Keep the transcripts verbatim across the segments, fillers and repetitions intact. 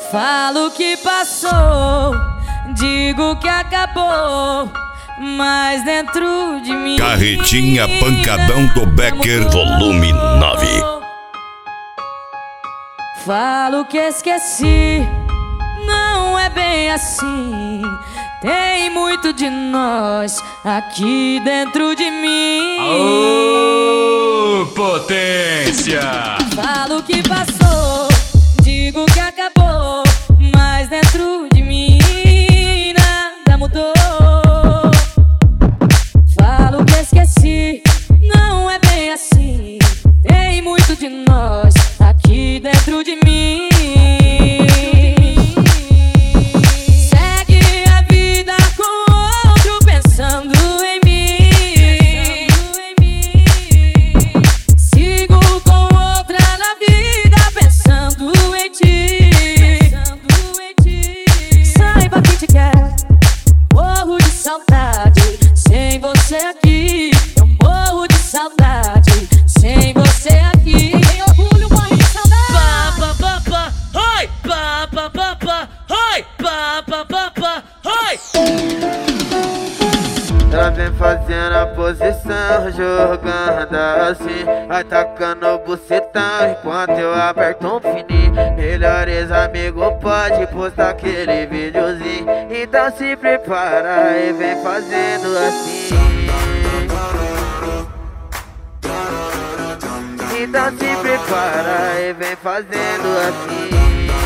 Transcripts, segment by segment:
Falo que passou, digo que acabou, mas dentro de mim Carretinha Pancadão do Becker, volume nove. Falo que esqueci, não é bem assim. Tem muito de nós aqui dentro de mim. Aô, potência! Falo que passou, digo que acabou, mas dentro de mim nada mudou. Falo que esqueci, não é bem assim. Tem muito de nós aqui dentro de mim. Sem você aqui, eu morro de saudade. Sem você aqui, tem orgulho, morre de saudade. Pá, pá, pá, pá, oi! Pá, pá, pá, pá, oi! Pá, pá, pá, pá, oi! Ela vem fazendo a posição, jogando assim, atacando o bucetão enquanto eu aperto um fininho. Melhores amigos pode postar aquele videozinho, então se prepara e vem fazendo assim. Então se prepara e vem fazendo assim.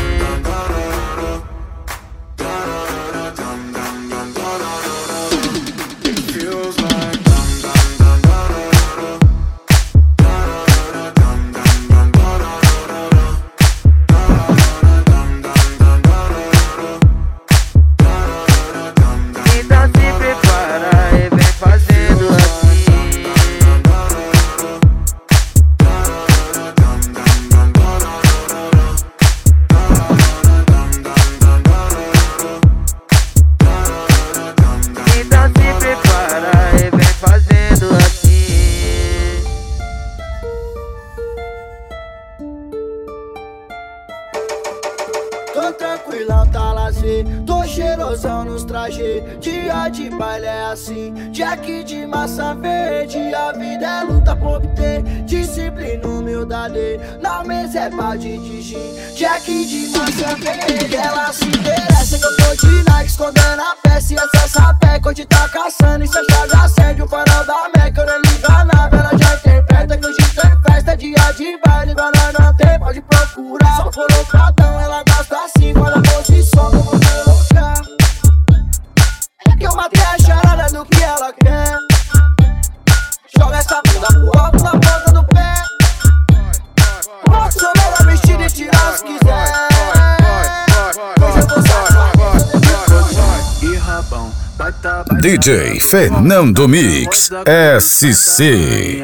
Tô tranquilão, tá lazer, tô cheirosão nos trajes. Dia de baile é assim, Jack de massa verde. A vida é luta por obter disciplina, humildade. Na mesa é balde de gin, Jack de massa verde. Ela se interessa que eu tô de Nike, escondendo a peça. E essa sapé, hoje tá caçando. E se a chave acende o farol da Meca, eu nem ligo a nave, ela já interpreta que hoje tem festa. Dia de baile, igual nós não tem, pode procurar. Só colocadão, ela gosta assim, olha a posição, eu vou colocar. Que eu matei a charada do que ela quer. Joga essa bunda pro alto na ponta do pé. Posso sonar a vestida e tirar se quiser. Hoje eu vou sair e rabão. D J Fernando Mix S C.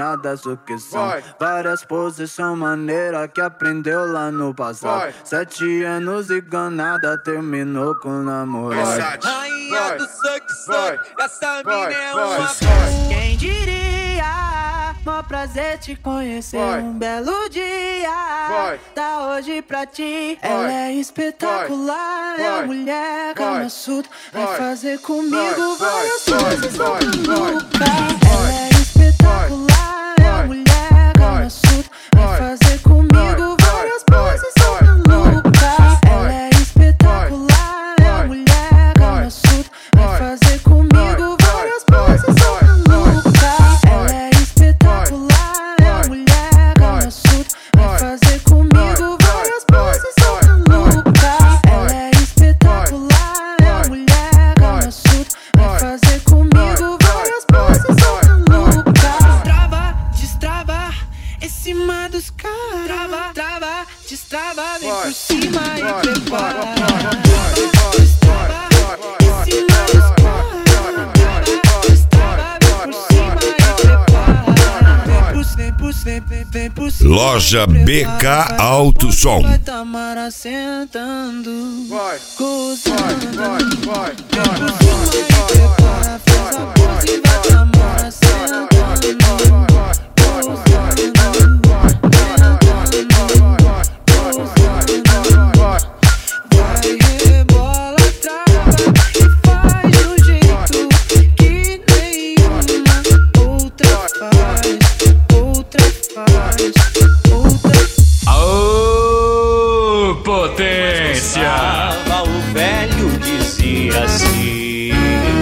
Várias posições maneira que aprendeu lá no passado. Sete anos e ganada terminou com namorado. Rainha do suck suck, essa mina é uma festa. Quem diria, mó prazer te conhecer. Um belo dia, tá hoje pra ti. Ela é espetacular, é a mulher Kama Sutra. Vai fazer comigo várias coisas malucas. Ela é espetacular, é a mulher Kama Sutra. Vai fazer comigo várias coisas malucas. Ela é espetacular, é a mulher Kama Sutra. Vai fazer comigo várias coisas malucas. Ela é espetacular, é a mulher Kama Sutra. Vai fazer comigo várias coisas malucas. Ela é espetacular, é a mulher Kama Sutra. Vai fazer comigo várias coisas malucas. Trava, destrava, em cima dos caras. Trava, trava, destrava, vem por cima e prepara. Destrava, em cima dos caras. Trava, destrava, vem por cima e prepara. Vem por, vem por, vem, vem, vem por cima. Loja B K Alto Som. Vai Tamara sentando, gozando. Vem por cima e prepara. Fez a pose e vai Tamara sentando, gozando. Vai dizia assim: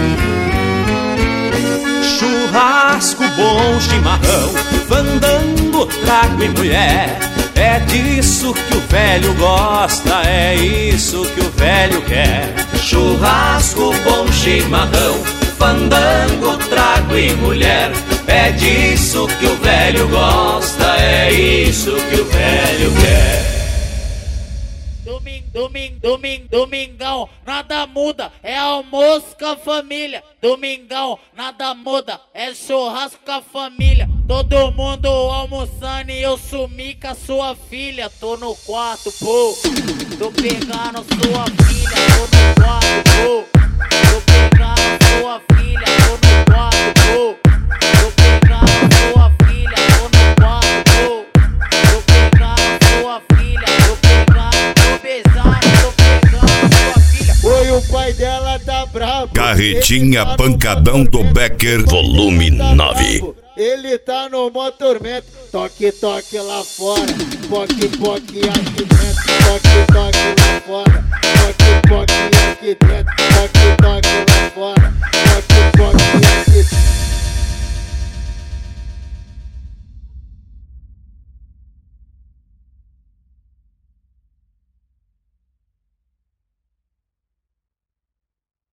churrasco, bom chimarrão, fandango, trago e mulher. É disso que o velho gosta, é isso que o velho quer. Churrasco, bom chimarrão, fandango, trago e mulher. É disso que o velho gosta, é isso que o velho quer. Domingo, domingo, domingo, domingão, nada muda, é almoço com a família. Domingão, nada muda, é churrasco com a família. Todo mundo almoçando e eu sumi com a sua filha. Tô no quarto, pô, tô pegando sua filha. Tô no quarto, pô, tô pegando sua filha. Tô no quarto, pô, tô pegando sua filha. Tô no quarto, pô, tô pegando sua filha. Tô pegando, tô beijando, tô pegando sua filha. Oi, o pai dela tá bravo. Carretinha Pancadão do Becker, volume nove. Ele tá no motormento, toque, toque lá fora, poque, poque aqui dentro, toque, toque lá fora, poque, poque aqui